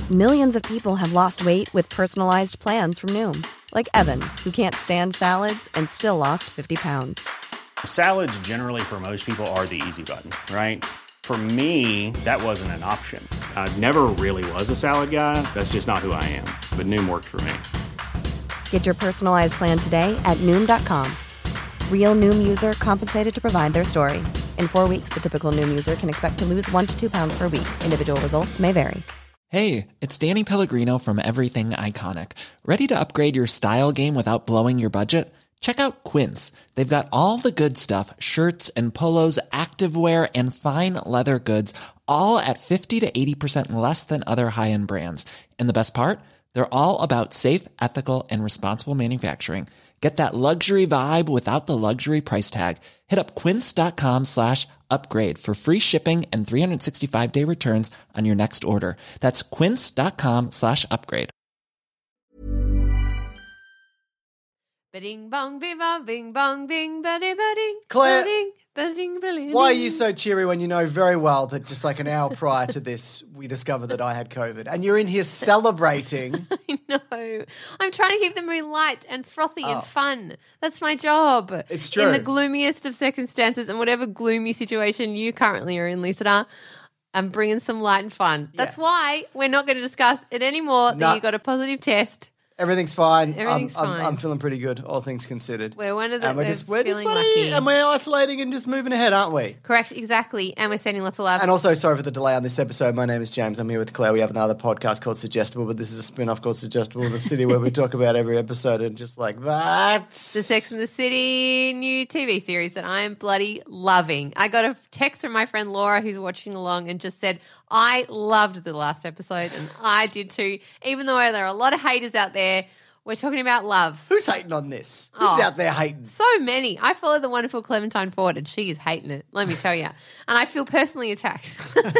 Millions of people have lost weight with personalized plans from Noom. Like Evan, who can't stand salads and still lost 50 pounds. Salads generally for most people are the easy button, right? For me, that wasn't an option. I never really was a salad guy. That's just not who I am. But Noom worked for me. Get your personalized plan today at Noom.com. Real Noom user compensated to provide their story. In 4 weeks, the typical Noom user can expect to lose 1 to 2 pounds per week. Individual results may vary. Hey, it's Danny Pellegrino from Everything Iconic. Ready to upgrade your style game without blowing your budget? Check out Quince. They've got all the good stuff, shirts and polos, activewear, and fine leather goods, all at 50 to 80% less than other high-end brands. And the best part? They're all about safe, ethical, and responsible manufacturing. Get that luxury vibe without the luxury price tag. Hit up quince.com/upgrade for free shipping and 365-day returns on your next order. That's quince.com/upgrade. Ba-ding bong, bing bong, bing bong, bing, ba-ding, ba-ding, Claire, ba-ding, ba-ding, ba-ding. Why are you so cheery when you know very well that just like an hour prior to this, we discovered that I had COVID? And you're in here celebrating. I know. I'm trying to keep them really light and frothy and fun. That's my job. It's true. In the gloomiest of circumstances and whatever gloomy situation you currently are in, Lisa, I'm bringing some light and fun. That's why we're not going to discuss it anymore. No. That you got a positive test. Everything's fine. Everything's fine. I'm feeling pretty good, all things considered. We're one of the. And we're just feeling buddy, lucky. and we're isolating and just moving ahead, aren't we? Correct, exactly. And we're sending lots of love. And also, sorry for the delay on this episode. My name is James. I'm here with Claire. We have another podcast called Suggestible, but this is a spin-off called Suggestible, the city where we talk about every episode and just like that. The Sex and the City new TV series that I am bloody loving. I got a text from my friend Laura who's watching along and just said, I loved the last episode and I did too. Even though there are a lot of haters out there, we're talking about love. Who's hating on this? Who's out there hating? So many. I follow the wonderful Clementine Ford and she is hating it, let me tell you. And I feel personally attacked.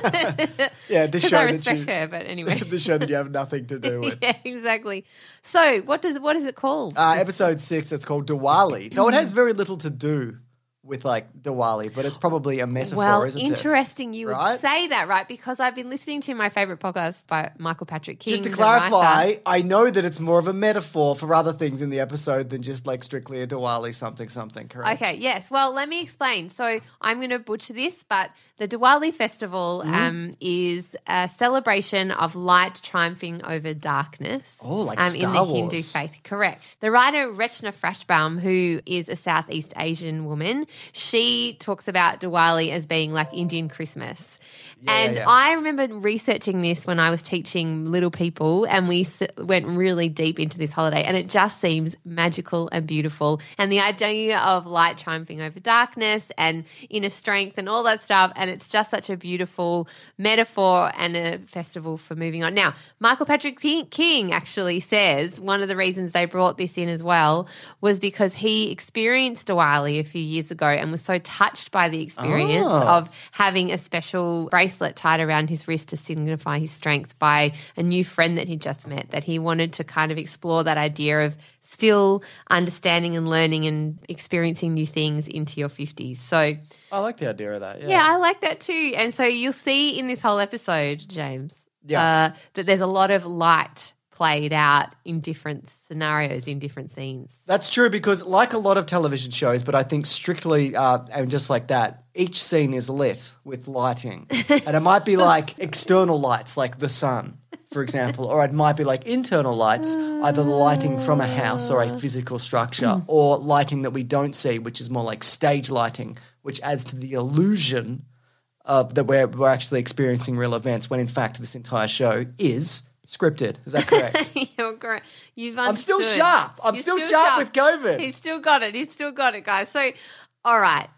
Yeah, this Because show I that respect you- her, but anyway. the show that you have nothing to do with. Yeah, exactly. So what is it called? Episode 6, it's called Diwali. No, it has very little to do with like Diwali, but it's probably a metaphor, Well, isn't it? interesting you Right? would say that, right? Because I've been listening to my favourite podcast by Michael Patrick King. Just to the clarify, writer. I know that it's more of a metaphor for other things in the episode than just like strictly a Diwali something, correct? Okay, yes. Well, let me explain. So I'm going to butcher this, but the Diwali festival Mm-hmm. is a celebration of light triumphing over darkness. Oh, like in Star the Wars. Hindu faith. Correct. The writer Rechna Frashbaum, who is a Southeast Asian woman, she talks about Diwali as being like Indian Christmas. And I remember researching this when I was teaching little people and we went really deep into this holiday and it just seems magical and beautiful. And the idea of light triumphing over darkness and inner strength and all that stuff, and it's just such a beautiful metaphor and a festival for moving on. Now, Michael Patrick King actually says one of the reasons they brought this in as well was because he experienced Diwali a few years ago and was so touched by the experience of having a special bracelet tied around his wrist to signify his strength by a new friend that he'd just met, that he wanted to kind of explore that idea of still understanding and learning and experiencing new things into your 50s. So I like the idea of that. yeah, I like that too. And so you'll see in this whole episode, James, that there's a lot of light played out in different scenarios, in different scenes. That's true because like a lot of television shows, but I think strictly and just like that, each scene is lit with lighting. And it might be like external lights like the sun, for example, or it might be like internal lights, either the lighting from a house or a physical structure, or lighting that we don't see, which is more like stage lighting, which adds to the illusion of that we're actually experiencing real events when in fact this entire show is scripted. Is that correct? You're correct. You've I'm still understood. sharp. I'm You're still sharp with COVID. He's still got it. He's still got it, guys. So, all right.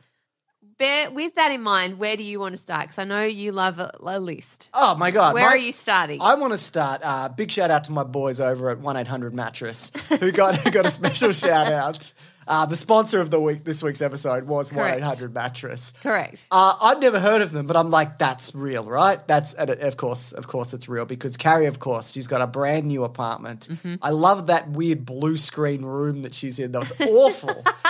With that in mind, where do you want to start? Because I know you love a list. Oh, my God. Where are you starting? I want to start. Big shout out to my boys over at 1-800-Mattress who got a special shout out. The sponsor of this week's episode was Correct. 1-800-Mattress. Correct. I've never heard of them, but I'm like, that's real, right? And of course it's real because Carrie, of course, she's got a brand new apartment. Mm-hmm. I love that weird blue screen room that she's in. That was awful.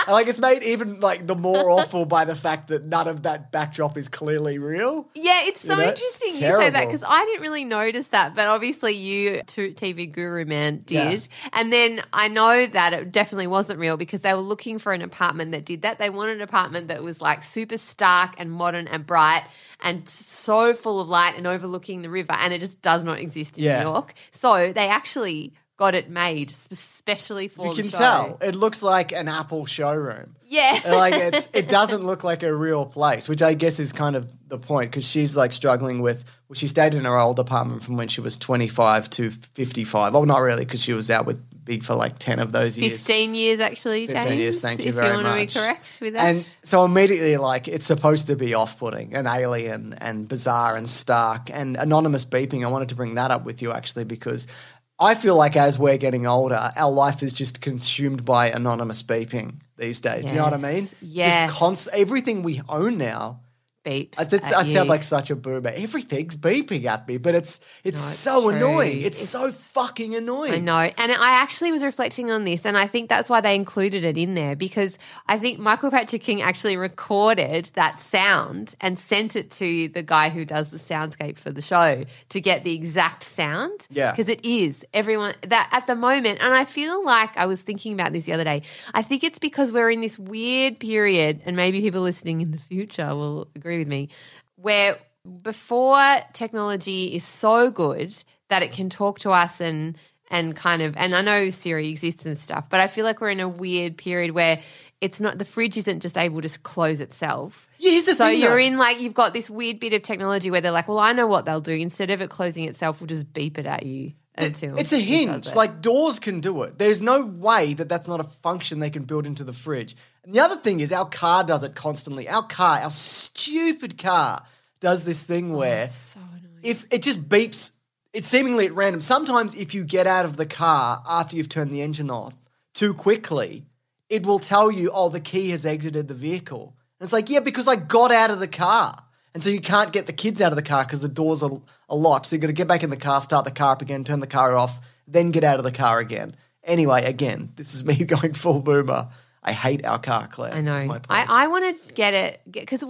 Like it's made even like the more awful by the fact that none of that backdrop is clearly real. Yeah, it's so interesting you say that Terrible. because I didn't really notice that, but obviously you, TV guru man, did. And then I know that it definitely wasn't real because they were looking for an apartment that did that. They wanted an apartment that was like super stark and modern and bright and so full of light and overlooking the river, and it just does not exist in New York. So they actually got it made especially for the show. You can tell. It looks like an Apple showroom. Yeah. Like it doesn't look like a real place, which I guess is kind of the point because she's like struggling with, well, she stayed in her old apartment from when she was 25 to 55. Well, not really because she was out with Big for like 10 of those years. 15 years actually, 15 James. years, thank you very much. If you want to be correct with that. And so immediately like it's supposed to be off-putting and alien and bizarre and stark and anonymous beeping. I wanted to bring that up with you actually because I feel like as we're getting older, our life is just consumed by anonymous beeping these days. Do you know what I mean? Yes. Just everything we own now beeps. I sound like such a boomer. Everything's beeping at me, but it's so true. annoying. It's so fucking annoying. I know. And I actually was reflecting on this, and I think that's why they included it in there because I think Michael Patrick King actually recorded that sound and sent it to the guy who does the soundscape for the show to get the exact sound. Yeah. Because it is everyone that at the moment, and I feel like I was thinking about this the other day. I think it's because we're in this weird period, and maybe people listening in the future will agree with me, where before technology is so good that it can talk to us and kind of, and I know Siri exists and stuff, but I feel like we're in a weird period where it's not, the fridge isn't just able to close itself. Yeah, here's the so thing, you're though. in like, you've got this weird bit of technology where they're like, well, I know what they'll do. Instead of it closing itself, we'll just beep it at you. Until it's a it hinge. does it. Like doors can do it. There's no way that that's not a function they can build into the fridge. And the other thing is our car does it constantly. Our stupid car does this thing where so annoying. if it just beeps, it's seemingly at random. Sometimes if you get out of the car after you've turned the engine off too quickly, it will tell you, oh, the key has exited the vehicle. And it's like, yeah, because I got out of the car. And so you can't get the kids out of the car because the doors are locked. So you've got to get back in the car, start the car up again, turn the car off, then get out of the car again. Anyway, again, this is me going full boomer. I hate our car, Claire. I know. That's my point. I want to get it because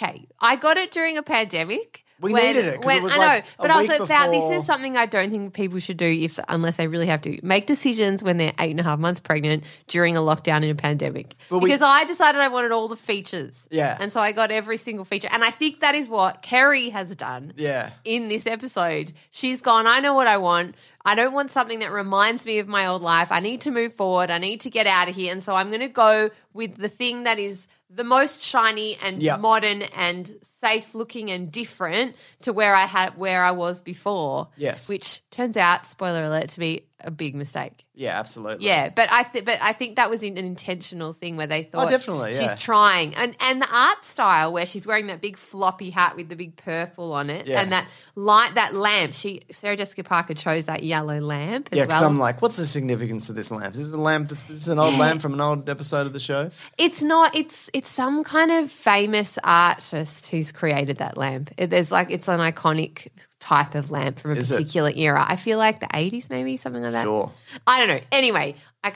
I got it during a pandemic. We needed it 'cause it was I like know, a but I was week like, this before- is something I don't think people should do unless they really have to make decisions when they're 8.5 months pregnant during a lockdown in a pandemic. Because I decided I wanted all the features. Yeah. And so I got every single feature. And I think that is what Kerry has done. Yeah. In this episode. She's gone, I know what I want. I don't want something that reminds me of my old life. I need to move forward. I need to get out of here. And so I'm going to go with the thing that is the most shiny and modern and safe looking and different to where I was before. Yes. Which turns out, spoiler alert, to be a big mistake. Yeah, absolutely. Yeah, but I think that was an intentional thing where they thought definitely, yeah. she's trying. And the art style where she's wearing that big floppy hat with the big purple on it and that lamp. Sarah Jessica Parker chose that yellow lamp as Yeah, because well. I'm like, what's the significance of this lamp? Is this a lamp this is an old lamp from an old episode of the show? It's not. It's some kind of famous artist who's created that lamp. It's an iconic type of lamp from a particular era. I feel like the 80s maybe, something like that. Sure. I don't know. Anyway,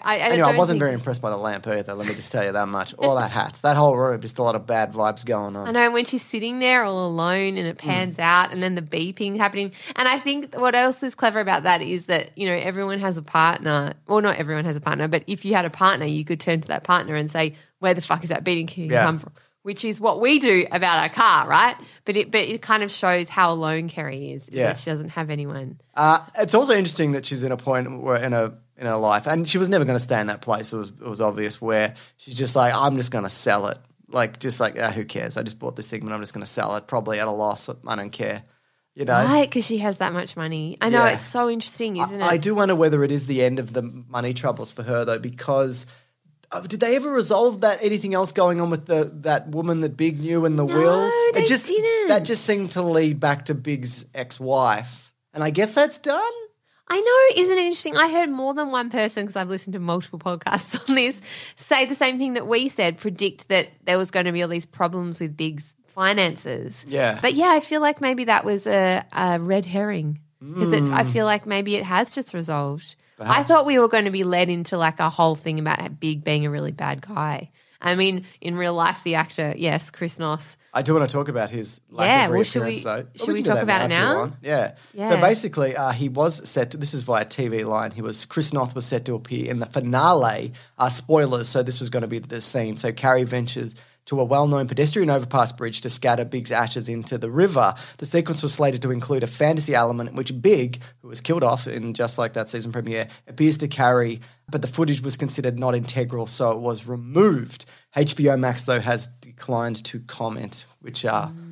I wasn't very impressed by the lamp either, let me just tell you that much. Or that hat. That whole room, just a lot of bad vibes going on. I know, when she's sitting there all alone and it pans out and then the beeping happening. And I think what else is clever about that is that, you know, everyone has a partner. Well, not everyone has a partner, but if you had a partner, you could turn to that partner and say, where the fuck is that beeping come from? Which is what we do about our car, right? But it kind of shows how alone Kerry is, that she doesn't have anyone. It's also interesting that she's in a point where in her life, and she was never going to stay in that place. It was obvious, where she's just like, I'm just going to sell it. Like, who cares? I just bought this thing, but I'm just going to sell it, probably at a loss. I don't care. You know? Right, because she has that much money. I know, it's so interesting, isn't it? I do wonder whether it is the end of the money troubles for her, though, because did they ever resolve anything else going on with that woman that Big knew in the will? They didn't. That just seemed to lead back to Big's ex-wife. And I guess that's done? I know, isn't it interesting? I heard more than one person, because I've listened to multiple podcasts on this, say the same thing that we said, predict that there was going to be all these problems with Big's finances. Yeah. But yeah, I feel like maybe that was a red herring, because I feel like maybe it has just resolved. Perhaps. I thought we were going to be led into like a whole thing about Big being a really bad guy. I mean, in real life, the actor, yes, Chris Noth. I do want to talk about his lack of reappearance, though. Should we talk about it now? Yeah. So basically, he was set to, this is via TV Line, Chris Noth was set to appear in the finale. Spoilers, so this was going to be the scene. So Carrie ventures to a well-known pedestrian overpass bridge to scatter Big's ashes into the river. The sequence was slated to include a fantasy element in which Big, who was killed off in Just Like That season premiere, appears to Carrie, but the footage was considered not integral, so it was removed. HBO Max, though, has declined to comment, which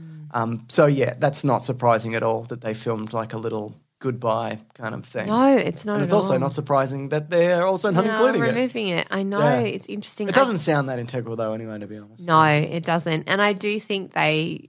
so yeah, that's not surprising at all that they filmed like a little goodbye kind of thing. No, it's not. And it's also not surpaying that they're also not including removing it. I know, it's interesting. It doesn't sound that integral though, anyway, to be honest. No, it doesn't. And I do think I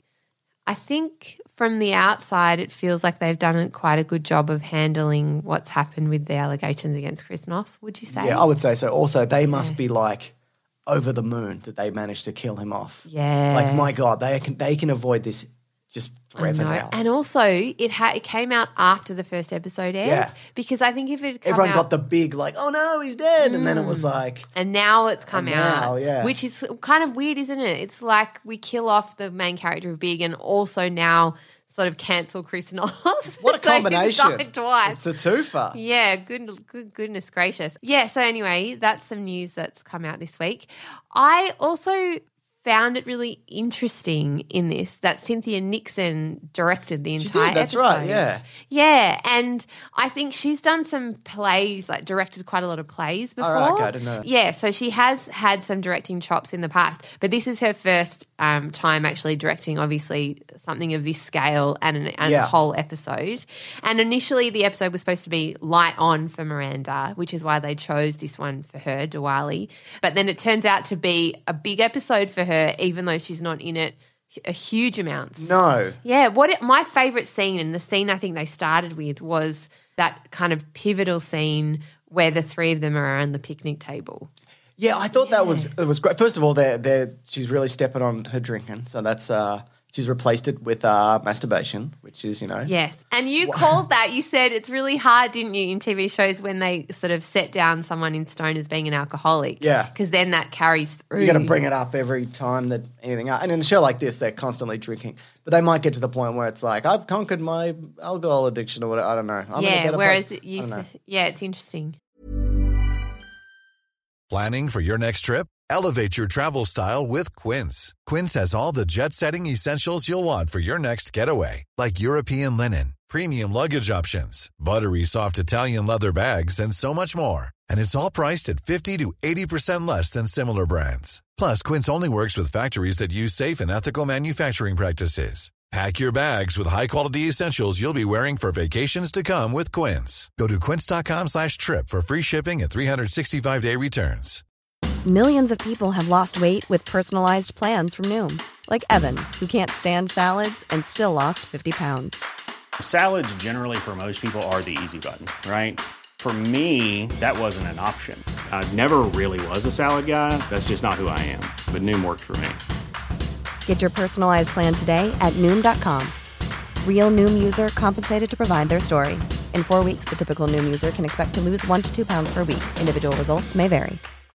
think from the outside, it feels like they've done quite a good job of handling what's happened with the allegations against Chris Noth. Would you say? Yeah, I would say so. Also, they must be like over the moon that they managed to kill him off. Yeah, like my God, they can avoid this just forever now. And also, it came out after the first episode aired because I think if it come everyone out, got the big like, oh no, he's dead, and then it was like, and now it's come out, yeah, which is kind of weird, isn't it? It's like we kill off the main character of Big, and also now sort of cancel Chris Noth. What a combination! He's died twice. It's a twofer. Yeah, goodness gracious. Yeah. So anyway, that's some news that's come out this week. I also found it really interesting in this that Cynthia Nixon directed the entire that's episode. Right, yeah. Yeah, and I think she's done some plays, like directed quite a lot of plays before. Oh, right, okay, I didn't know that. Yeah, so she has had some directing chops in the past, but this is her first time actually directing, obviously, something of this scale and a whole episode. And initially the episode was supposed to be light on for Miranda, which is why they chose this one for her, Diwali. But then it turns out to be a big episode for her, even though she's not in it a huge amounts. No. Yeah, my favourite scene, and the scene I think they started with, was that kind of pivotal scene where the three of them are around the picnic table. Yeah, I thought it was great. First of all, she's really stepping on her drinking, so that's she's replaced it with masturbation, which is, Yes, and you called that. You said it's really hard, didn't you, in TV shows when they sort of set down someone in stone as being an alcoholic. Yeah. Because then that carries through. You got to bring it up every time that anything – and in a show like this, they're constantly drinking. But they might get to the point where it's like, I've conquered my alcohol addiction or whatever. I don't know. I'm in a better place. It's interesting. Planning for your next trip? Elevate your travel style with Quince. Quince has all the jet-setting essentials you'll want for your next getaway, like European linen, premium luggage options, buttery soft Italian leather bags, and so much more. And it's all priced at 50 to 80% less than similar brands. Plus, Quince only works with factories that use safe and ethical manufacturing practices. Pack your bags with high-quality essentials you'll be wearing for vacations to come with Quince. Go to quince.com/trip for free shipping and 365-day returns. Millions of people have lost weight with personalized plans from Noom. Like Evan, who can't stand salads and still lost 50 pounds. Salads generally for most people are the easy button, right? For me, that wasn't an option. I never really was a salad guy. That's just not who I am. But Noom worked for me. Get your personalized plan today at Noom.com. Real Noom user compensated to provide their story. In 4 weeks, the typical Noom user can expect to lose 1 to 2 pounds per week. Individual results may vary.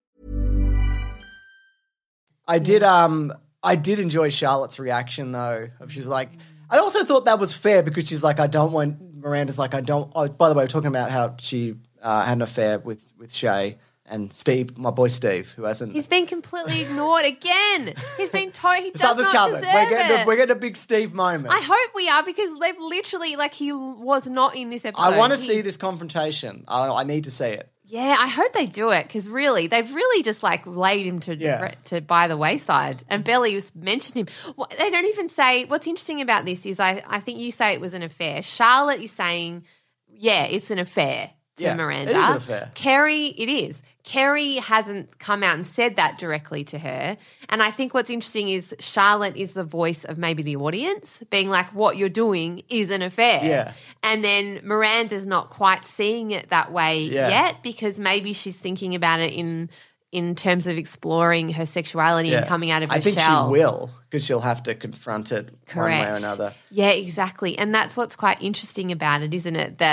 I did enjoy Charlotte's reaction though. She's like, I also thought that was fair because she's like, Miranda's like, oh, by the way, we're talking about how she had an affair with Shay. And Steve, my boy Steve, who hasn't... He's been completely ignored again. He's been told he does not deserve it. We're getting a big Steve moment. I hope we are, because they've literally, he was not in this episode. I want to see this confrontation. I need to see it. Yeah, I hope they do it, because really, they've really just laid him to by the wayside. And Belly mentioned him. They don't even say... What's interesting about this is I think you say it was an affair. Charlotte is saying, yeah, it's an affair to Miranda. It is an affair. Kerry, it is. Kerry hasn't come out and said that directly to her. And I think what's interesting is Charlotte is the voice of maybe the audience, being like, what you're doing is an affair. Yeah. And then Miranda's not quite seeing it that way yet, because maybe she's thinking about it in terms of exploring her sexuality and coming out of her shell. I think she will, because she'll have to confront it one way or another. Yeah, exactly. And that's what's quite interesting about it, isn't it? That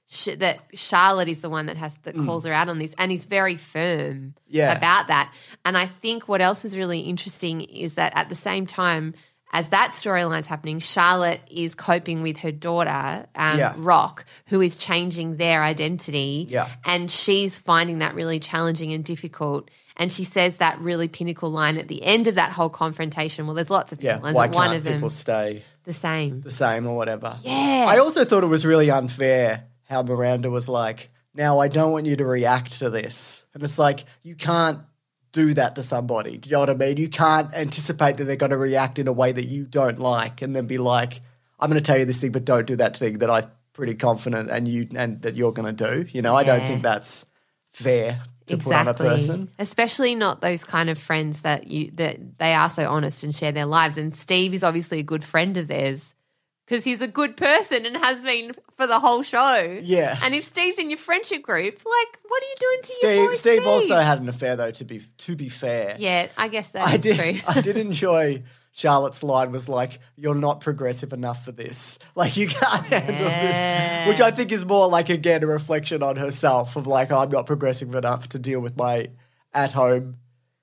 that Charlotte is the one that calls her out on this, and is very firm about that. And I think what else is really interesting is that at the same time as that storyline's happening, Charlotte is coping with her daughter, Rock, who is changing their identity, and she's finding that really challenging and difficult. And she says that really pinnacle line at the end of that whole confrontation. Well, there's lots of pinnacle lines, why but one can't of them people stay the same or whatever. Yeah. I also thought it was really unfair how Miranda was like, now I don't want you to react to this. And it's like, you can't do that to somebody. Do you know what I mean? You can't anticipate that they're going to react in a way that you don't like and then be like, I'm going to tell you this thing, but don't do that thing that I'm pretty confident and that you're going to do. You know, I don't think that's fair to put on a person. Especially not those kind of friends that they are so honest and share their lives. And Steve is obviously a good friend of theirs because he's a good person and has been for the whole show. Yeah. And if Steve's in your friendship group, like, what are you doing to your boy Steve also had an affair, though, to be fair. Yeah, I guess that's true. I did enjoy Charlotte's line was like, you're not progressive enough for this. Like, you can't handle this. Which I think is more like, again, a reflection on herself of like, I'm not progressive enough to deal with my at-home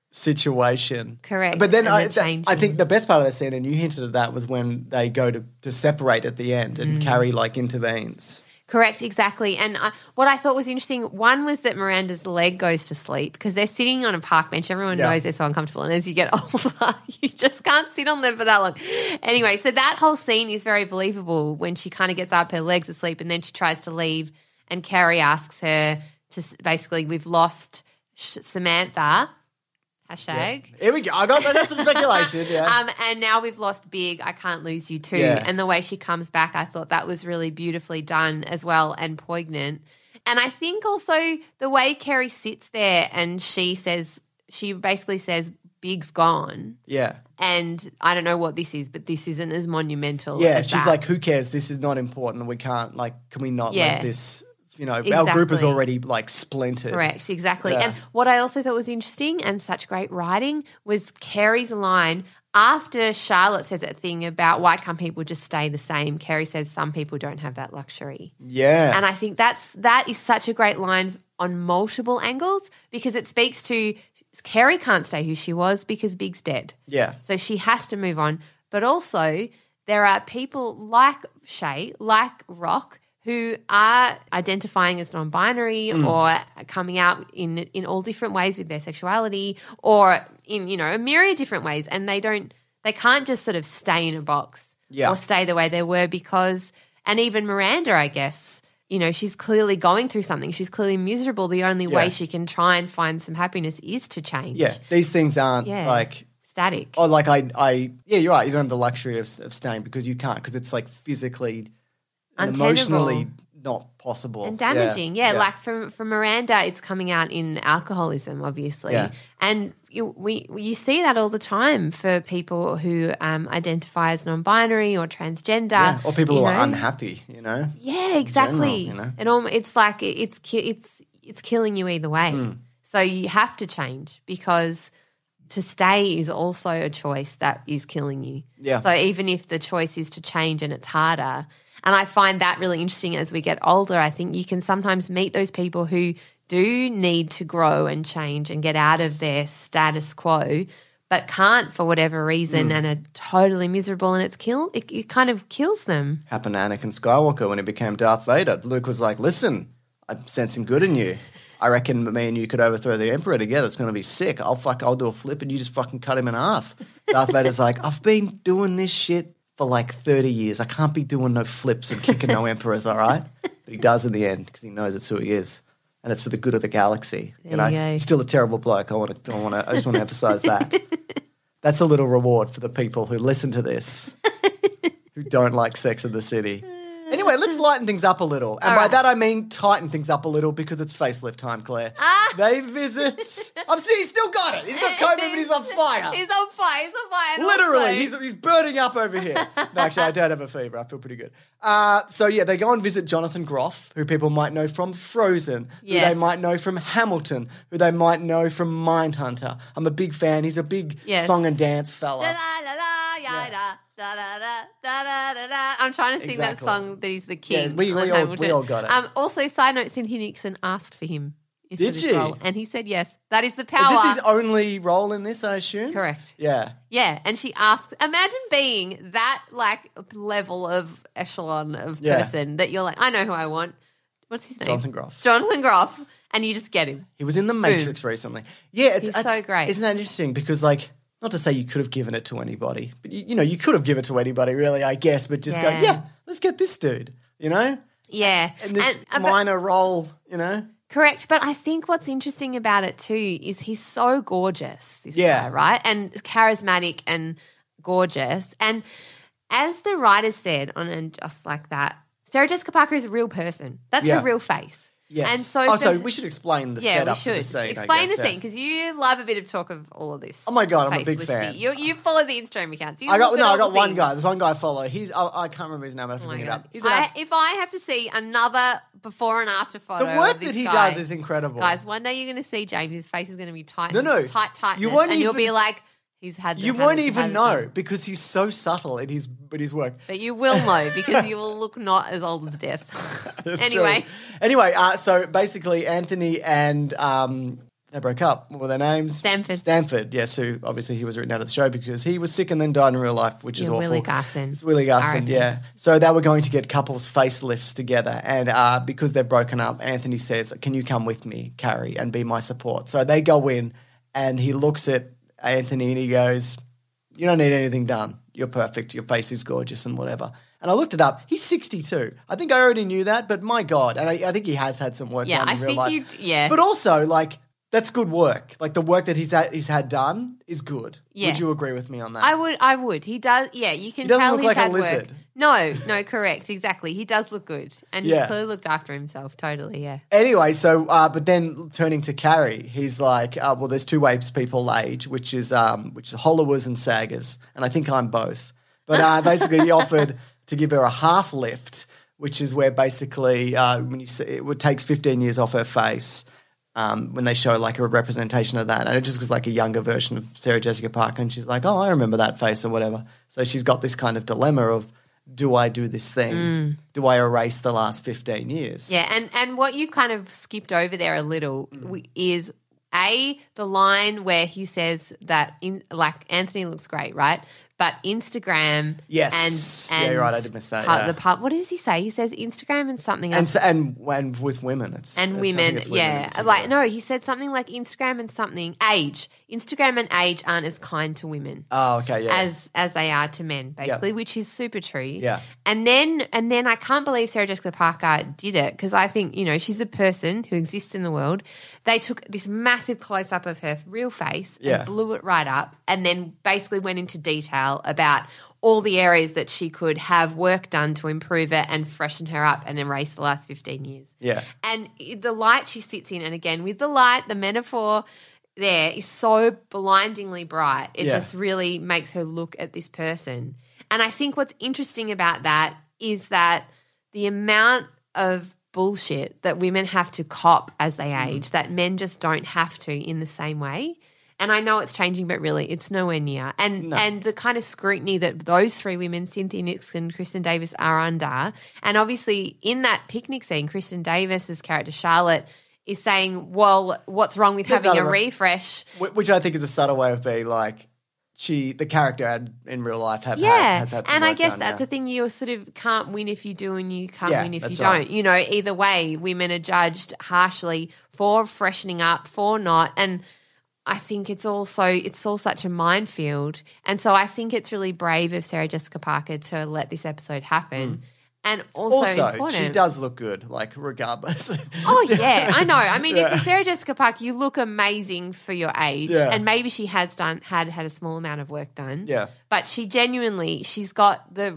situation. Correct. But then I think the best part of the scene, and you hinted at that, was when they go to separate at the end and Carrie like intervenes. Correct, exactly. And what I thought was interesting, one was that Miranda's leg goes to sleep because they're sitting on a park bench. Everyone knows they're so uncomfortable. And as you get older, you just can't sit on them for that long. Anyway, so that whole scene is very believable when she kind of gets up, her leg's asleep, and then she tries to leave. And Carrie asks her to basically, we've lost Samantha. Hashtag. Yeah. Here we go. I got some speculation. Yeah. And now we've lost Big. I can't lose you too. Yeah. And the way she comes back, I thought that was really beautifully done as well and poignant. And I think also the way Carrie sits there and she basically says, Big's gone. Yeah. And I don't know what this is, but this isn't as monumental. Yeah. As She's that. like, who cares? This is not important. We can't, like, can we not let this, you know, Exactly. our group is already like splintered. Correct, exactly. Yeah. And what I also thought was interesting and such great writing was Carrie's line after Charlotte says that thing about why can't people just stay the same. Carrie says some people don't have that luxury. Yeah. And I think that is such a great line on multiple angles because it speaks to Carrie can't stay who she was because Big's dead. Yeah. So she has to move on. But also there are people like Shay, like Rock, who are identifying as non-binary or coming out in all different ways with their sexuality or in, you know, a myriad of different ways. And they can't just sort of stay in a box or stay the way they were because, and even Miranda, I guess, you know, she's clearly going through something. She's clearly miserable. The only way she can try and find some happiness is to change. Yeah. These things aren't like static. Oh, like you're right. You don't have the luxury of staying because you can't because it's like physically and emotionally not possible. And damaging, like for Miranda, it's coming out in alcoholism, obviously. Yeah. And you see that all the time for people who identify as non-binary or transgender. Or people who are unhappy, you know? Yeah, exactly. General, you know? It's like it's killing you either way. So you have to change because to stay is also a choice that is killing you. Yeah. So even if the choice is to change and it's harder, and I find that really interesting as we get older, I think you can sometimes meet those people who do need to grow and change and get out of their status quo but can't for whatever reason and are totally miserable and it kind of kills them. Happened to Anakin Skywalker when he became Darth Vader. Luke was like, listen, I'm sensing good in you. I reckon me and you could overthrow the Emperor together. It's going to be sick. I'll do a flip and you just fucking cut him in half. Darth Vader's like, I've been doing this shit for like 30 years. I can't be doing no flips and kicking no emperors, all right? But he does in the end because he knows it's who he is. And it's for the good of the galaxy. You know, he's still a terrible bloke. I just want to emphasize that. That's a little reward for the people who listen to this, who don't like Sex and the City. Anyway, let's lighten things up a little. And by that I mean tighten things up a little because it's facelift time, Claire. They visit. He's still got it. He's got COVID, but he's on fire. He's on fire. Literally, he's burning up over here. No, actually, I don't have a fever. I feel pretty good. So, they go and visit Jonathan Groff, who people might know from Frozen, who they might know from Hamilton, who they might know from Mindhunter. I'm a big fan. He's a big song and dance fella. Da, da, da, da, da, da, da. I'm trying to sing Exactly. that song that he's the king. Yeah, we on all Hamilton. got it. Also, side note, Cynthia Nixon asked for him. For Did this she? role, and he said yes. That is the power. Is this his only role in this, I assume? Correct. Yeah. Yeah, and she asked, imagine being that like level of echelon of person that you're like, I know who I want. What's his name? Jonathan Groff. Jonathan Groff, and you just get him. He was in The Matrix recently. Yeah, He's so great. Isn't that interesting? Because, like, not to say you could have given it to anybody, but, you could have given it to anybody, really, I guess, but just go, let's get this dude, Yeah. And this minor role, Correct. But I think what's interesting about it too is he's so gorgeous, this Yeah. guy, right? And charismatic and gorgeous. And as the writers said on And Just Like That, Sarah Jessica Parker is a real person. That's her real face. Yes. And so so we should explain the setup for the scene. Explain the scene because you love a bit of talk of all of this. Oh my God, I'm a big facelifty. fan. You follow the Instagram accounts. I got one guy. There's one guy I follow. I can't remember his name. I have to bring it up. He's if I have to see another before and after photo, the work of this that he guy, does is incredible, guys. One day you're going to see James. His face is going to be tight. No. tight. You won't and you'll even- be like, he's had. You won't even know because he's so subtle in his work. But you will know because you will look not as old as death. That's Anyway. true. So basically, Anthony and they broke up. What were their names? Stanford, yes, who obviously he was written out of the show because he was sick and then died in real life, which is awful. Willie Garson. It's Willie Garson, R.I.P. yeah. So they were going to get couples facelifts together, and because they've broken up, Anthony says, "Can you come with me, Carrie, and be my support?" So they go in, and he looks at Anthony and he goes, "You don't need anything done. You're perfect. Your face is gorgeous and whatever." And I looked it up. He's 62. I think I already knew that, but my God. And I think he has had some work done in real life. But also, like, that's good work. Like, the work that he's had done is good. Yeah. Would you agree with me on that? I would. He does. Yeah, you can He doesn't tell look he's like a had lizard. work. No, correct, exactly. He does look good, and he's Yeah. clearly looked after himself. Totally, yeah. Anyway, so but then turning to Carrie, he's like, well, there's two ways people age, which is Hollowers and Saggers, and I think I'm both. But basically, he offered to give her a half lift, which is where basically when you see, it takes 15 years off her face. When they show like a representation of that, and it just was like a younger version of Sarah Jessica Parker, and she's like, "Oh, I remember that face" or whatever. So she's got this kind of dilemma of, do I do this thing? Do I erase the last 15 years? Yeah, and what you've kind of skipped over there a little is the line where he says that Anthony looks great, right? But Instagram, Yes. and Yeah, you're right, I did miss that, yeah. what does he say? He says Instagram and something else. And with women, And women, yeah. Like, no, he said something like Instagram and something, age. Instagram and age aren't as kind to women. Oh, okay, yeah. As they are to men, basically, which is super true. Yeah. And then I can't believe Sarah Jessica Parker did it because I think, she's a person who exists in the world. They took this massive close-up of her real face and blew it right up and then basically went into detail about all the areas that she could have work done to improve it and freshen her up and erase the last 15 years. Yeah. And the light she sits in, and again, with the light, the metaphor there is so blindingly bright. It just really makes her look at this person. And I think what's interesting about that is that the amount of bullshit that women have to cop as they age that men just don't have to in the same way. And I know it's changing, but really it's nowhere near. And the kind of scrutiny that those three women, Cynthia Nixon, Kristen Davis, are under. And obviously in that picnic scene, Kristen Davis's character Charlotte is saying, well, what's wrong with having a refresh? Which I think is a subtle way of being like, the character in real life has had some and I work guess done, that's the thing, you sort of can't win if you do and you can't win if you that's right. don't. Either way, women are judged harshly for freshening up, for not. And I think it's all such a minefield. And so I think it's really brave of Sarah Jessica Parker to let this episode happen. And also important. She does look good, like, regardless. Oh, yeah, I know. I mean, if you're Sarah Jessica Parker, you look amazing for your age. Yeah. And maybe she has had a small amount of work done. Yeah. But she has got the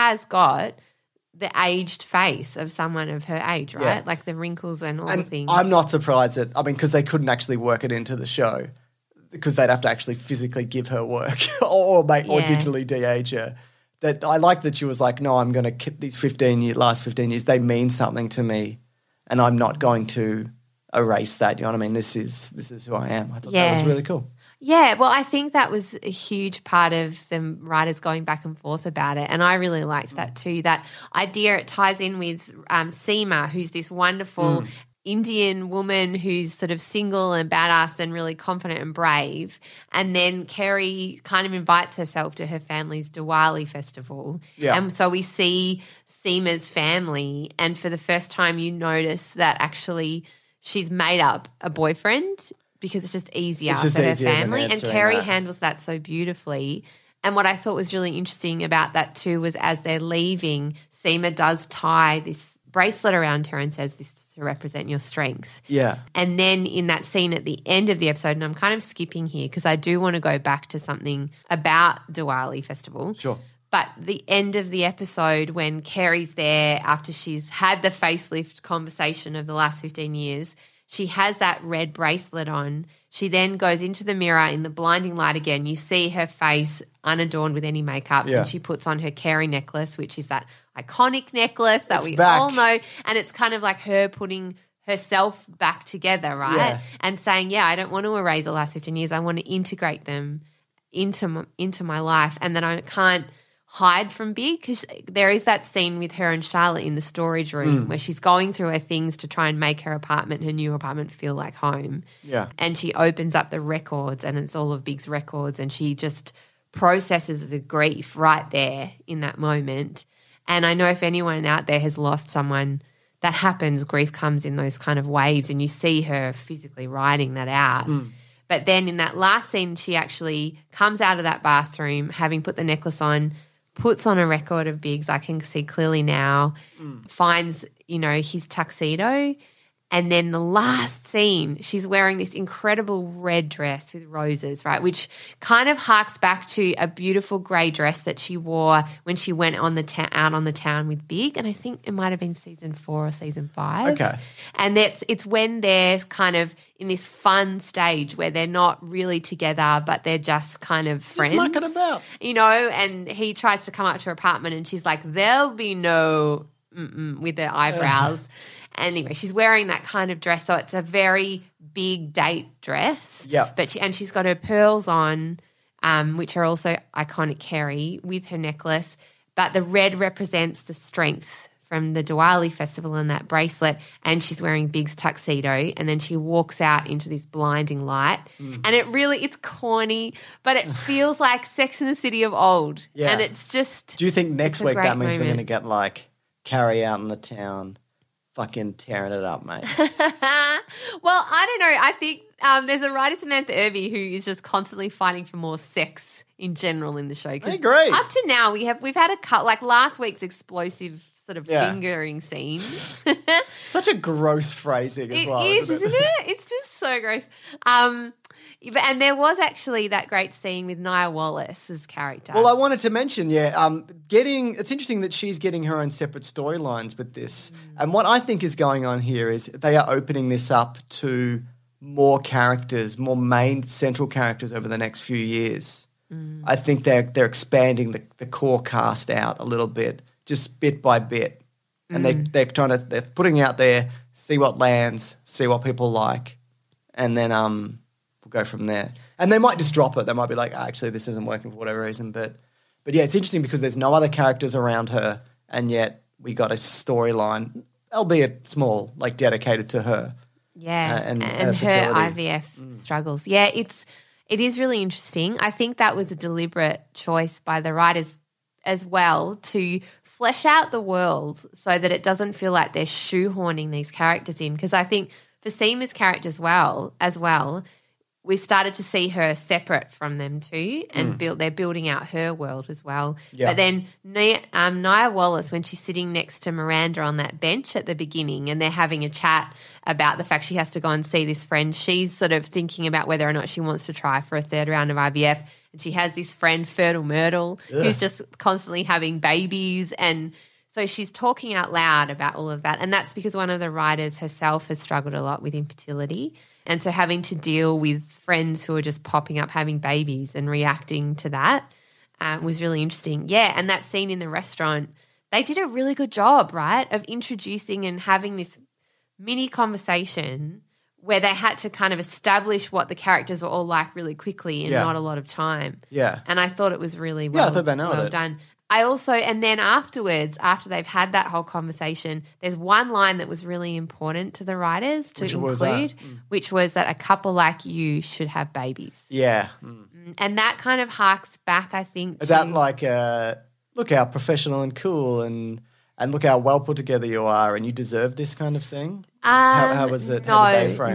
aged face of someone of her age, right? Yeah. Like the wrinkles and all the things. I'm not surprised because they couldn't actually work it into the show because they'd have to actually physically give her work or digitally de-age her. That I like that she was like, no, I'm going to these last 15 years, they mean something to me, and I'm not going to erase that. You know what I mean? This is who I am. I thought that was really cool. Yeah, well, I think that was a huge part of the writers going back and forth about it, and I really liked that too. That idea, it ties in with Seema, who's this wonderful Indian woman who's sort of single and badass and really confident and brave, and then Kerry kind of invites herself to her family's Diwali festival, and so we see Seema's family, and for the first time you notice that actually she's made up a boyfriend because it's just easier for her family. And Kerry handles that so beautifully. And what I thought was really interesting about that too was as they're leaving, Seema does tie this bracelet around her and says, this is to represent your strength. Yeah. And then in that scene at the end of the episode, and I'm kind of skipping here because I do want to go back to something about Diwali Festival. Sure. But the end of the episode when Kerry's there after she's had the facelift conversation of the last 15 years, she has that red bracelet on. She then goes into the mirror in the blinding light again. You see her face unadorned with any makeup, and she puts on her Kerry necklace, which is that iconic necklace that we all know. And it's kind of like her putting herself back together, right? Yeah. And saying, I don't want to erase the last 15 years. I want to integrate them into my life, and then I can't hide from Big, because there is that scene with her and Charlotte in the storage room where she's going through her things to try and make her new apartment feel like home. Yeah. And she opens up the records and it's all of Big's records, and she just processes the grief right there in that moment. And I know if anyone out there has lost someone, that happens. Grief comes in those kind of waves, and you see her physically writing that out. But then in that last scene, she actually comes out of that bathroom having put the necklace on, puts on a record of Big's, I can see clearly now, finds, his tuxedo, and then the last scene, she's wearing this incredible red dress with roses, right, which kind of harks back to a beautiful grey dress that she wore when she went on out on the town with Big, and I think it might have been season 4 or season 5. Okay. And it's when they're kind of in this fun stage where they're not really together, but they're just kind of friends. Just mucking about. And he tries to come up to her apartment and she's like, there'll be no with her eyebrows. Anyway, she's wearing that kind of dress, so it's a very big date dress. Yeah. But she's got her pearls on, which are also iconic Kerry, with her necklace. But the red represents the strength from the Diwali festival and that bracelet, and she's wearing Big's tuxedo, and then she walks out into this blinding light. And it's corny, but it feels like Sex and the City of old. Yeah. And it's just... Do you think next week that means moment. we're going to get like Carrie out in the town fucking tearing it up, mate? Well, I don't know. I think there's a writer, Samantha Irby, who is just constantly fighting for more sex in general in the show. I agree. Up to now, we've had a cut, like last week's explosive sort of fingering scene. Such a gross phrasing as well. Isn't it? It's just so gross. And there was actually that great scene with Nia Wallace's character. Well, I wanted to mention, it's interesting that she's getting her own separate storylines with this. And what I think is going on here is they are opening this up to more characters, more main central characters over the next few years. I think they're expanding the core cast out a little bit, just bit by bit. And they're putting out there, see what lands, see what people like, and then we'll go from there. And they might just drop it. They might be like, actually, this isn't working for whatever reason. But yeah, it's interesting because there's no other characters around her, and yet we got a storyline, albeit small, like dedicated to her. Yeah, and her her IVF struggles. Yeah, it is really interesting. I think that was a deliberate choice by the writers as well to flesh out the world so that it doesn't feel like they're shoehorning these characters in. Because I think for Seema's character as well, we've started to see her separate from them too, and they're building out her world as well. Yeah. But then Nia Wallace, when she's sitting next to Miranda on that bench at the beginning and they're having a chat about the fact she has to go and see this friend, she's sort of thinking about whether or not she wants to try for a third round of IVF. And she has this friend, Fertile Myrtle, who's just constantly having babies. And so she's talking out loud about all of that. And that's because one of the writers herself has struggled a lot with infertility. And so having to deal with friends who are just popping up having babies and reacting to that was really interesting. Yeah, and that scene in the restaurant, they did a really good job, right, of introducing and having this mini conversation where they had to kind of establish what the characters were all like really quickly in not a lot of time. Yeah. And I thought it was really well, I thought they nailed well it. done. I also, and then afterwards, after they've had that whole conversation, there's one line that was really important to the writers to include, which was that a couple like you should have babies. Yeah. And that kind of harks back, I think, Is to... that like, look how professional and cool and look how well put together you are and you deserve this kind of thing? How was it? How did they frame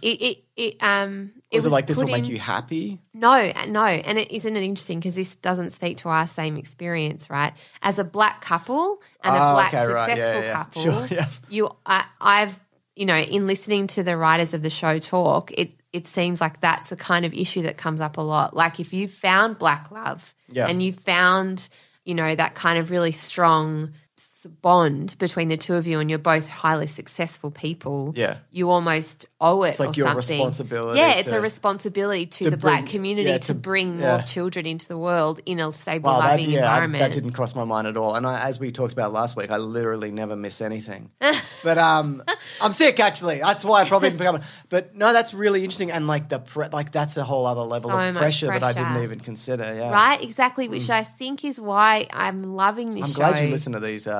it? Was it like this will make you happy? No. And isn't it interesting because this doesn't speak to our same experience, right? As a black couple and a black successful couple, sure, I've, in listening to the writers of the show talk, it seems like that's a kind of issue that comes up a lot. Like if you found black love and you found, that kind of really strong bond between the two of you and you're both highly successful people, you almost owe it. It's like or your something. responsibility. Yeah, it's a responsibility to the black community to bring more children into the world in a stable, loving environment. That didn't cross my mind at all. And as we talked about last week, I literally never miss anything. But I'm sick actually. That's why I probably didn't become. But no, that's really interesting. And like that's a whole other level of pressure that I didn't even consider. Yeah, right, exactly. Which I think is why I'm loving this show. I'm glad you listen to these.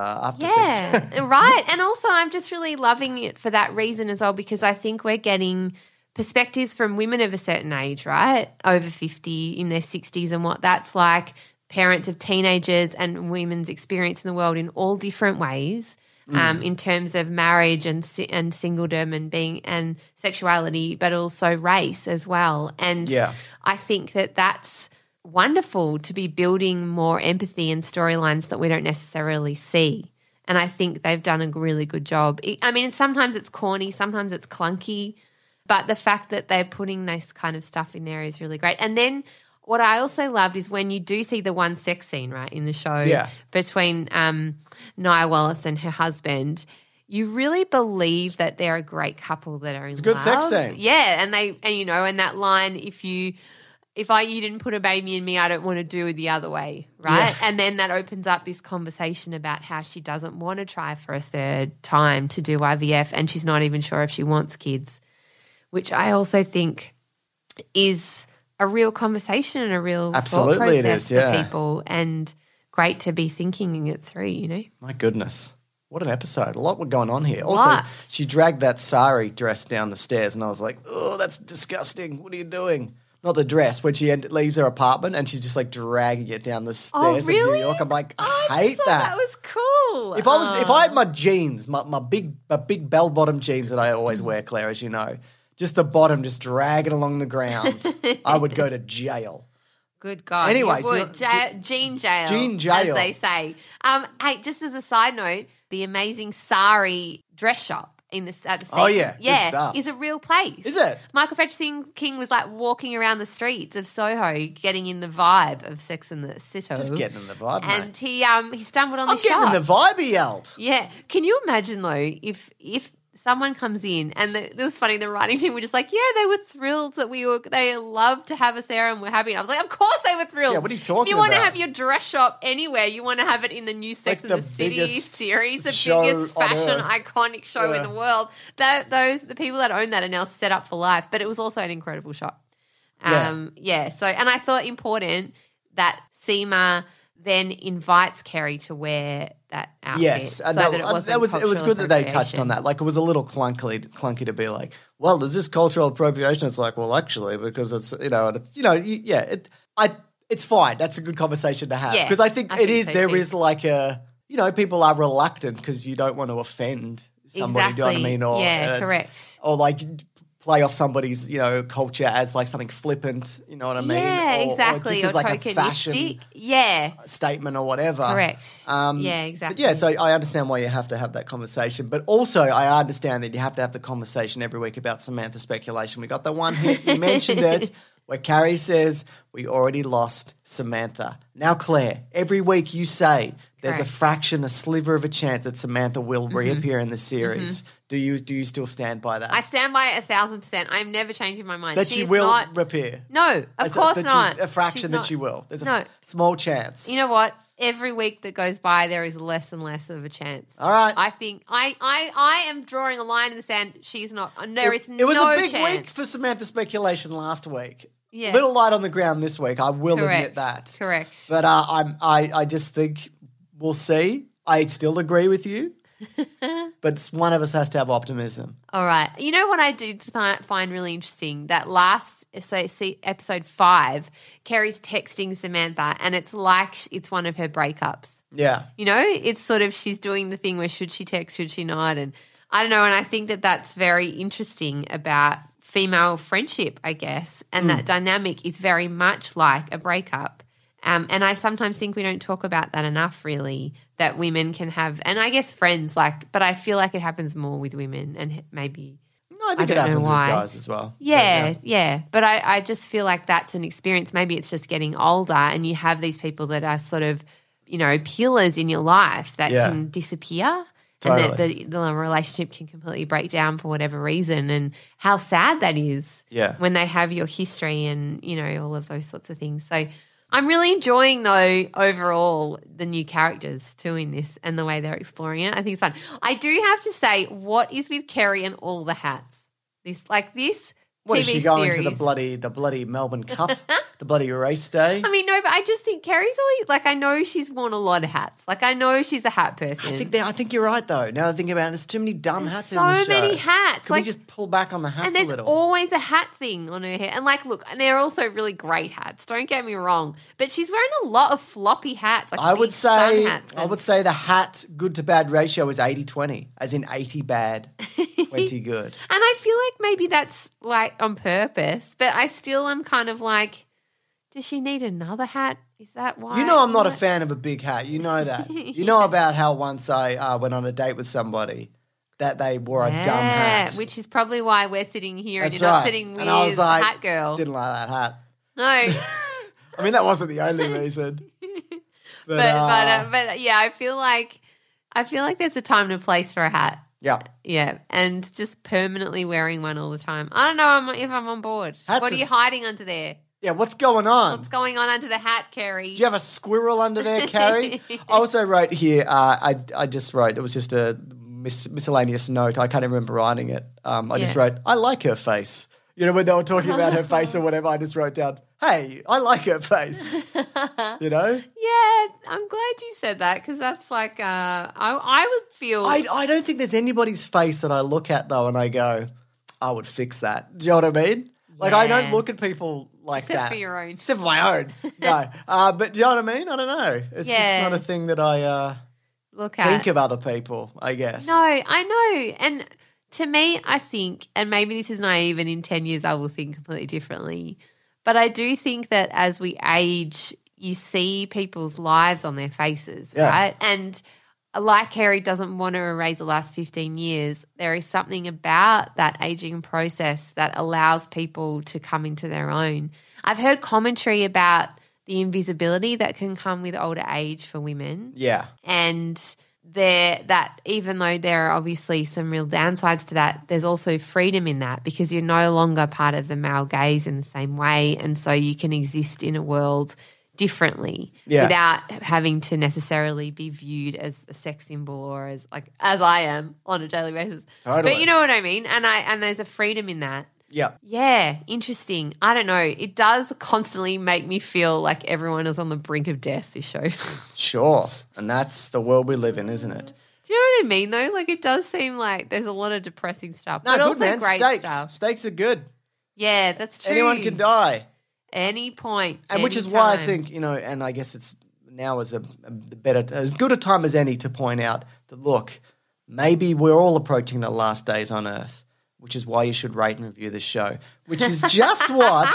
Right. And also I'm just really loving it for that reason as well, because I think we're getting perspectives from women of a certain age, right? Over 50, in their 60s, and what that's like, parents of teenagers and women's experience in the world in all different ways. In terms of marriage and singledom and sexuality, but also race as well. And I think that's wonderful to be building more empathy and storylines that we don't necessarily see. And I think they've done a really good job. I mean, sometimes it's corny, sometimes it's clunky, but the fact that they're putting this kind of stuff in there is really great. And then what I also loved is when you do see the one sex scene, right, in the show between Nia Wallace and her husband, you really believe that they're a great couple that are in love. It's a good sex scene. Yeah, and and that line, if you didn't put a baby in me, I don't want to do it the other way, right? Yeah. And then that opens up this conversation about how she doesn't want to try for a third time to do IVF and she's not even sure if she wants kids, which I also think is a real conversation and a real thought process for people, and great to be thinking it through, My goodness. What an episode. A lot going on here. Also, she dragged that sari dress down the stairs and I was like, oh, that's disgusting. What are you doing? Not the dress, when she leaves her apartment and she's just like dragging it down the stairs in New York. I'm like, I hate that. That was cool. If I had my jeans, my big bell bottom jeans that I always wear, Claire, as you know, just the bottom just dragging along the ground, I would go to jail. Good God. Anyways, you would. Jean jail. Jean jail. As they say. Hey, just as a side note, the amazing Sari dress shop at the scene. Oh, yeah. Good stuff. Is a real place. Is it? Michael Patrick King was like walking around the streets of Soho getting in the vibe of Sex and the City. Just getting in the vibe, and mate. he stumbled on the shop. I'm getting in the vibe, he yelled. Yeah. Can you imagine, though, if someone comes in and it was funny, the writing team were just like, yeah, they were thrilled that they loved to have us there and we're happy. And I was like, of course they were thrilled. Yeah, what are you talking about? You want to have your dress shop anywhere. You want to have it in the new Sex and the City series, the biggest fashion iconic show in the world. The people that own that are now set up for life. But it was also an incredible shop. So, and I thought important that Seema then invites Kerry to wear that outfit. Yes, so that it was good that they touched on that. Like, it was a little clunky to be like, well, is this cultural appropriation? It's like, well, actually, because it's it's fine. That's a good conversation to have, because I think it is. So there is like a people are reluctant because you don't want to offend somebody. Exactly. Do you know what I mean? Correct. Or like play off somebody's, culture as like something flippant, you know what I mean? Yeah, exactly. Or just as like a fashion statement or whatever. Correct. Exactly. But yeah, so I understand why you have to have that conversation. But also I understand that you have to have the conversation every week about Samantha speculation. We got the one hit, you mentioned it, where Carrie says, we already lost Samantha. Now, Claire, every week you say there's a fraction, a sliver of a chance that Samantha will reappear in the series. Do you still stand by that? I stand by it 1,000%. I'm never changing my mind. That she will reappear? No, of course not. A fraction that she will. There's a small chance. You know what? every week that goes by, there is less and less of a chance. All right. I think I am drawing a line in the sand. She's not. There is no chance. It was a big week for Samantha speculation last week. Yeah. Little light on the ground this week. I will admit that. Correct. But I just think we'll see. I still agree with you. But one of us has to have optimism. All right. You know what I do find really interesting? That last, episode 5, Kerry's texting Samantha and it's like it's one of her breakups. Yeah. You know, it's sort of she's doing the thing where should she text, should she not? And I don't know, and I think that that's very interesting about female friendship, I guess, and that dynamic is very much like a breakup. And I sometimes think we don't talk about that enough, really, that women can have, and I guess friends, but I feel like it happens more with women and maybe No, I think it happens with guys as well. Yeah. But I just feel like that's an experience. Maybe it's just getting older and you have these people that are sort of, pillars in your life that can disappear. Totally. And that the relationship can completely break down for whatever reason, and how sad that is when they have your history and, all of those sorts of things. So I'm really enjoying, though, overall, the new characters too in this and the way they're exploring it. I think it's fun. I do have to say, what is with Kerry and all the hats? This What TV is she going series. to the bloody Melbourne Cup, the bloody race day? I mean, no, but I just think Kerry's always I know she's worn a lot of hats. I know she's a hat person. I think you're right though. Now that I think about it, there's too many dumb hats in the show. So many hats. Can we just pull back on the hats a and little? there's always a hat thing on her hair. And look, and they're also really great hats. Don't get me wrong. But she's wearing a lot of floppy hats. I would say the hat good to bad ratio is 80-20, as in 80 bad, 20 good. And I feel like maybe that's on purpose, but I still am kind of does she need another hat? Is that why? I'm not a fan of a big hat. You know that. You know about how once I went on a date with somebody that they wore a dumb hat. Which is probably why we're sitting here That's and you're right. not sitting with and I was like, Hat Girl. Didn't like that hat. No. I mean, that wasn't the only reason. But yeah, I feel like there's a time and a place for a hat. Yeah. Yeah, and just permanently wearing one all the time. I don't know if I'm on board. What are you hiding under there? Yeah, what's going on? What's going on under the hat, Kerry? Do you have a squirrel under there, Carrie? I also wrote here, I just wrote, it was just a miscellaneous note. I can't even remember writing it. I just wrote, I like her face. When they were talking about her face or whatever, I just wrote down, hey, I like her face. Yeah, I'm glad you said that because that's I would feel. I don't think there's anybody's face that I look at though and I go, I would fix that. Do you know what I mean? I don't look at people like Except that. for your own. Except for my own. No. But do you know what I mean? I don't know. It's just not a thing that I look at. think of other people, I guess. No, I know. And to me, I think, and maybe this is naive and in 10 years I will think completely differently, but I do think that as we age, you see people's lives on their faces, right? And like Kerry doesn't want to erase the last 15 years, there is something about that aging process that allows people to come into their own. I've heard commentary about the invisibility that can come with older age for women. Yeah. And that even though there are obviously some real downsides to that, there's also freedom in that because you're no longer part of the male gaze in the same way, and so you can exist in a world differently without having to necessarily be viewed as a sex symbol or as I am on a daily basis. Totally. But you know what I mean? And there's a freedom in that. Yeah. Yeah, interesting. I don't know. It does constantly make me feel like everyone is on the brink of death, this show. Sure. And that's the world we live in, isn't it? Do you know what I mean, though? It does seem like there's a lot of depressing stuff, No, but good, also man. great Stakes. stuff. Stakes are good. Yeah, that's true. Anyone can die. Any point. And which is why I think, and I guess it's now as as good a time as any to point out that, look, maybe we're all approaching the last days on Earth, which is why you should rate and review this show, which is just what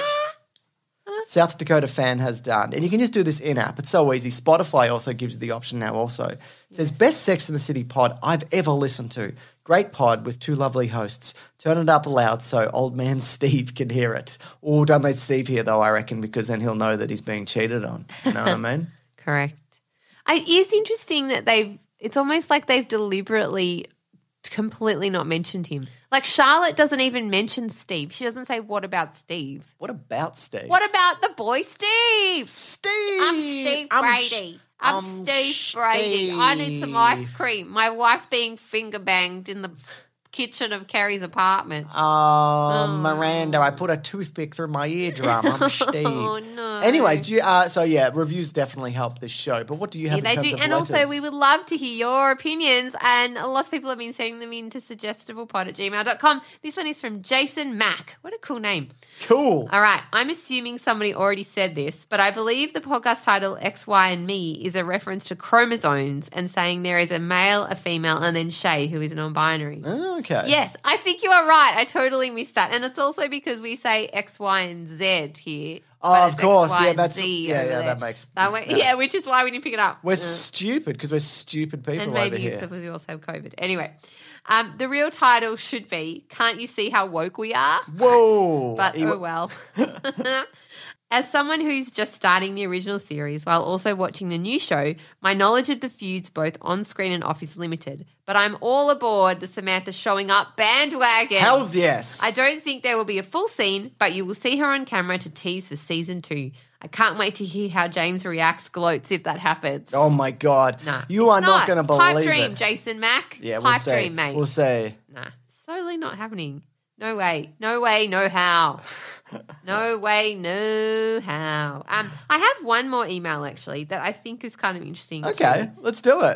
South Dakota Fan has done. And you can just do this in-app. It's so easy. Spotify also gives you the option now also. It says, best Sex in the City pod I've ever listened to. Great pod with two lovely hosts. Turn it up loud so old man Steve can hear it. Oh, don't let Steve hear, though, I reckon, because then he'll know that he's being cheated on. You know what I mean? Correct. It is interesting that it's almost like they've deliberately completely not mentioned him. Charlotte doesn't even mention Steve. She doesn't say, what about Steve? What about Steve? What about the boy Steve? Steve! I'm Steve Brady. I'm Steve Brady. I need some ice cream. My wife's being finger banged in the kitchen of Kerry's apartment. Oh, Miranda, I put a toothpick through my eardrum. I'm Steve. Oh, no. Anyways, reviews definitely help this show. But what do you have in terms of letters? And also, we would love to hear your opinions. And lots of people have been sending them in to suggestivepod@gmail.com. This one is from Jason Mack. What a cool name. Cool. All right. I'm assuming somebody already said this, but I believe the podcast title X, Y, and Me is a reference to chromosomes and saying there is a male, a female, and then Shay, who is non-binary. Oh, okay. Yes, I think you are right. I totally missed that. And it's also because we say X, Y, and Z here. Oh, of course. X, Y, yeah, that's Z that makes yeah, which is why we didn't pick it up. We're stupid because we're stupid people and maybe over here. because you also have COVID. Anyway, the real title should be "Can't You See How Woke We Are?" Whoa! But oh well. As someone who's just starting the original series while also watching the new show, my knowledge of the feuds both on screen and off is limited. But I'm all aboard the Samantha showing up bandwagon. Hells yes. I don't think there will be a full scene, but you will see her on camera to tease for season 2. I can't wait to hear how James reacts, gloats if that happens. Oh my God. Nah, you are not going to believe Pipe it. dream, Jason Mack. Yeah, Pipe dream, mate. We'll see. Nah, it's totally not happening. No way. No way, no how. No way, no how. I have one more email actually that I think is kind of interesting. Okay, let's do it.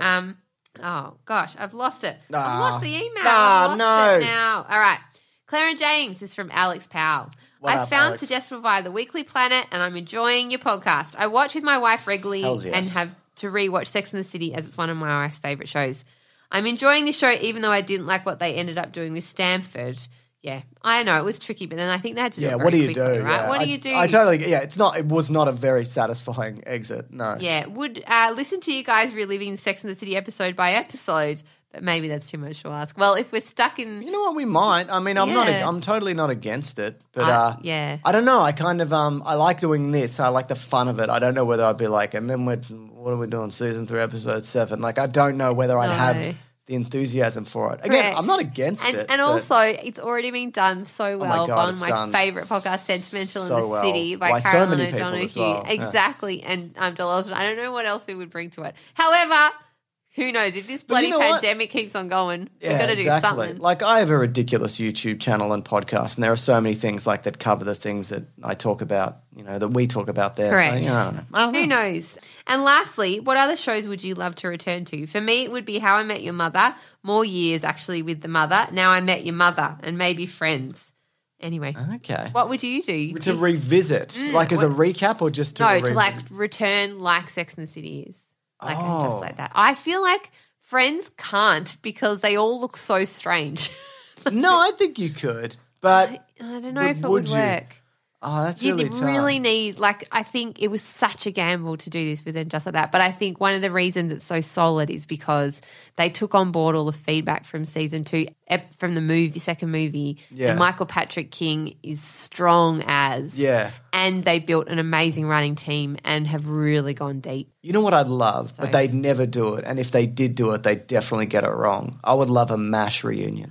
Oh gosh, I've lost it. Nah. I've lost the email. Nah, I've lost it no. now. All right. Clara James is from Alex Powell. What I up, found Alex? Suggestible via the Weekly Planet and I'm enjoying your podcast. I watch with my wife regularly Hells yes. and have to rewatch Sex and the City as it's one of my wife's favourite shows. I'm enjoying this show even though I didn't like what they ended up doing with Stanford. Yeah, I know it was tricky, but then I think they had to do it very what do you quickly, do? right? Yeah. What do you do? I totally. Yeah, it was not a very satisfying exit. No. Yeah, would listen to you guys reliving Sex and the City episode by episode, but maybe that's too much to ask. Well, if we're stuck in, You know what? We might. I mean, I'm not. Yeah. I'm totally not against it. But yeah. I don't know. I kind of I like doing this. I like the fun of it. I don't know whether I'd be like, and then what are we doing? Season 3, episode 7. Like, I don't know whether I'd have the enthusiasm for it. Again, Correct. I'm not against it. And also, it's already been done so well God, on it's my done favourite podcast, Sentimental in so the well. City by By so Carolyn many people O'Donoghue. as well. Yeah. Exactly. And I'm delighted. I don't know what else we would bring to it. However, who knows? If this bloody you know what? pandemic keeps on going, we've got to do something. Like, I have a ridiculous YouTube channel and podcast, and there are so many things like that cover the things that I talk about, that we talk about there. Correct. So, I don't know. Who knows? And lastly, what other shows would you love to return to? For me, it would be How I Met Your Mother, more years actually with the mother, Now I Met Your Mother, and maybe Friends. Anyway, Okay. what would you do? To revisit, like as a recap or just to No, revisit? to like return like Sex and the City is. Like Oh. just like that. I feel like Friends can't because they all look so strange. No, I think you could, but I don't know But if it would would you? work. oh, that's You'd really tough. really need, I think it was such a gamble to do this with them just like that. But I think one of the reasons it's so solid is because they took on board all the feedback from season 2, from the second movie. Yeah. And Michael Patrick King is strong as. Yeah. And they built an amazing running team and have really gone deep. You know what I'd love, but they'd never do it. And if they did do it, they'd definitely get it wrong. I would love a MASH reunion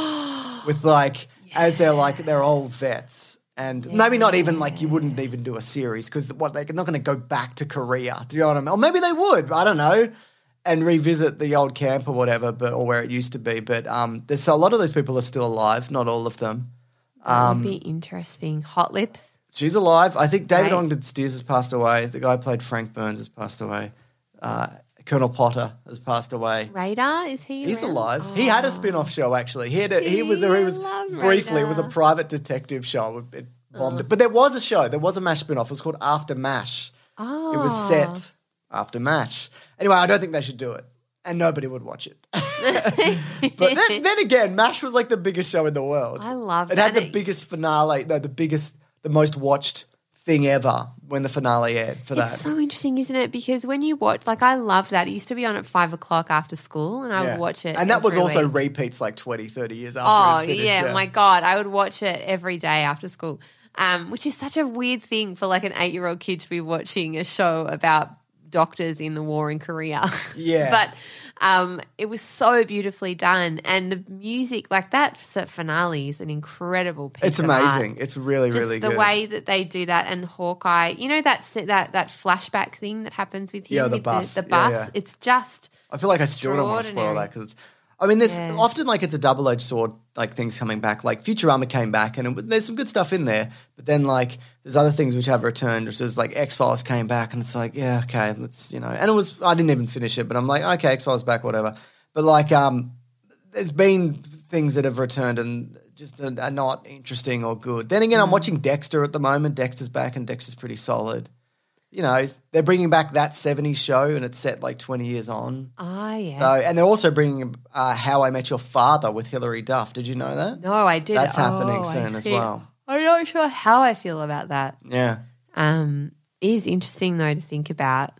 with as they're old vets. And maybe not even you wouldn't even do a series because they're not going to go back to Korea. Do you know what I mean? Or maybe they would. I don't know. And revisit the old camp or whatever, or where it used to be. But there's a lot of those people are still alive. Not all of them. That would be interesting. Hot Lips. She's alive. I think David Right. Ogden Stiers has passed away. The guy who played Frank Burns has passed away. Colonel Potter has passed away. Radar, is he He's around? alive. He had a spin-off show actually. He was I love briefly. It was a Radar. private detective show. It bombed. But there was a show. There was a MASH spin-off. It was called After MASH. Oh. It was set after MASH. Anyway, I don't think they should do it. And nobody would watch it. But then again, MASH was the biggest show in the world. I love it. that. It had the biggest finale, the most watched thing ever when the finale aired for that. It's so interesting, isn't it? Because when you watch, I loved that. It used to be on at 5 o'clock after school and I would watch it. And that was every also week. repeats 20, 30 years after Oh, it finished. yeah, my God. I would watch it every day after school, which is such a weird thing for an 8-year-old kid to be watching a show about doctors in the war in Korea. Yeah. But it was so beautifully done. And the music, like that finale is an incredible piece It's of amazing. art. It's really, really Just good. the way that they do that, and Hawkeye, you know that flashback thing that happens with him? Yeah, the with bus. The bus. Yeah. It's just I feel like I still don't want to spoil that because there's often like it's a double-edged sword, like things coming back. Like Futurama came back and there's some good stuff in there, but then like there's other things which have returned, which is like X-Files came back and it's like, yeah, okay, let's, and I didn't even finish it, but I'm like, okay, X-Files back, whatever. But like there's been things that have returned and just are not interesting or good. Then again, I'm watching Dexter at the moment. Dexter's back and Dexter's pretty solid. They're bringing back that 70s show and it's set like 20 years on. Oh, yeah. So, and they're also bringing How I Met Your Father with Hilary Duff. Did you know that? No, I didn't. That's happening soon as well. I'm not sure how I feel about that. Yeah. It is interesting, though, to think about.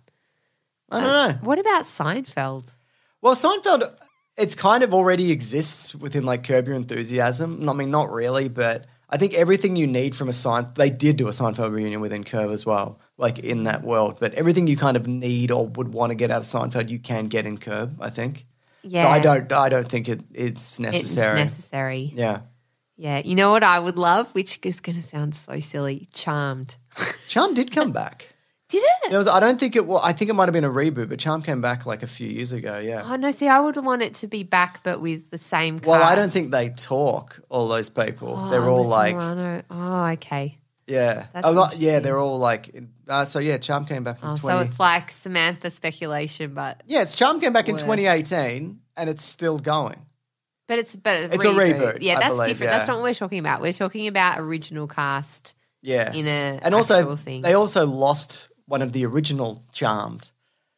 I don't know. What about Seinfeld? Well, Seinfeld, it's kind of already exists within like Curb Your Enthusiasm. I mean, not really, but I think everything you need from a Seinfeld, they did do a Seinfeld reunion within Curb as well, like in that world. But everything you kind of need or would want to get out of Seinfeld, you can get in Curb, I think. Yeah. So I don't think it's necessary. It's necessary. Yeah. Yeah. You know what I would love, which is going to sound so silly? Charmed. Charm did come back. Did it? I don't think it was. I think it might have been a reboot, but Charm came back like a few years ago. Yeah. Oh no! See, I would want it to be back, but with the same cast. Well, I don't think they talk. All those people, they're all like. Milano. Oh, okay. Yeah. That's they're all like. So yeah, Charm came back in 20. So it's like Samantha speculation, but yeah, Charm came back in worse. 2018, and it's still going. But it's a reboot. Yeah, I that's believe, different. yeah. That's not what we're talking about. We're talking about original cast. Yeah. In a and also actual thing. they also lost one of the original Charmed,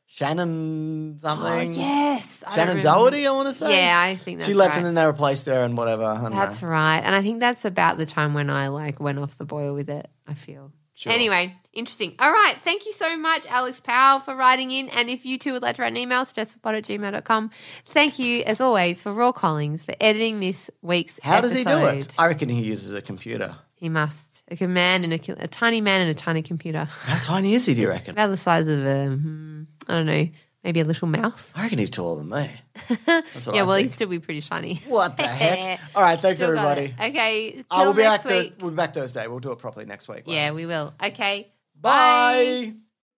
Shannon something. Oh yes, Shannon Doherty, I want to say. Yeah, I think that's she left right. and then they replaced her and whatever. I don't That's know. right, and I think that's about the time when I went off the boil with it. I feel. Sure. Anyway, interesting. All right. Thank you so much, Alex Powell, for writing in. And if you too would like to write an email, suggestforpod@gmail.com. Thank you, as always, for Raw Collings for editing this week's How episode. does he do it? I reckon he uses a computer. He must. A tiny man and a tiny computer. How tiny is he, do you reckon? About the size of I don't know, maybe a little mouse. I reckon he's taller than me. That's what Yeah, I well, think. he'd still be pretty shiny. What the heck? All right, thanks, Still got everybody. it. Okay, till We'll be next back week. We'll be back Thursday. We'll do it properly next week. Yeah, we will. Okay, Bye.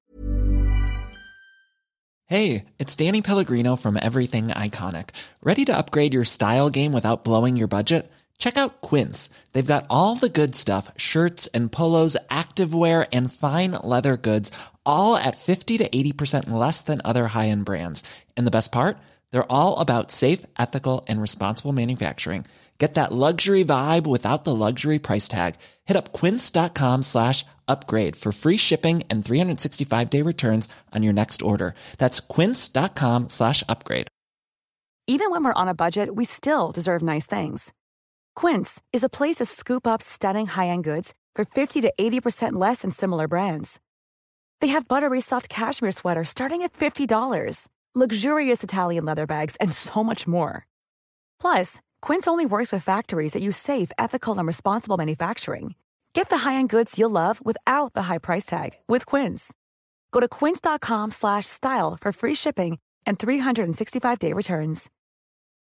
Hey, it's Danny Pellegrino from Everything Iconic. Ready to upgrade your style game without blowing your budget? Check out Quince. They've got all the good stuff, shirts and polos, activewear, and fine leather goods, all at 50 to 80% less than other high-end brands. And the best part? They're all about safe, ethical, and responsible manufacturing. Get that luxury vibe without the luxury price tag. Hit up quince.com/upgrade for free shipping and 365-day returns on your next order. That's quince.com/upgrade. Even when we're on a budget, we still deserve nice things. Quince is a place to scoop up stunning high-end goods for 50 to 80% less than similar brands. They have buttery soft cashmere sweaters starting at $50, luxurious Italian leather bags, and so much more. Plus, Quince only works with factories that use safe, ethical, and responsible manufacturing. Get the high-end goods you'll love without the high price tag with Quince. Go to quince.com/style for free shipping and 365-day returns.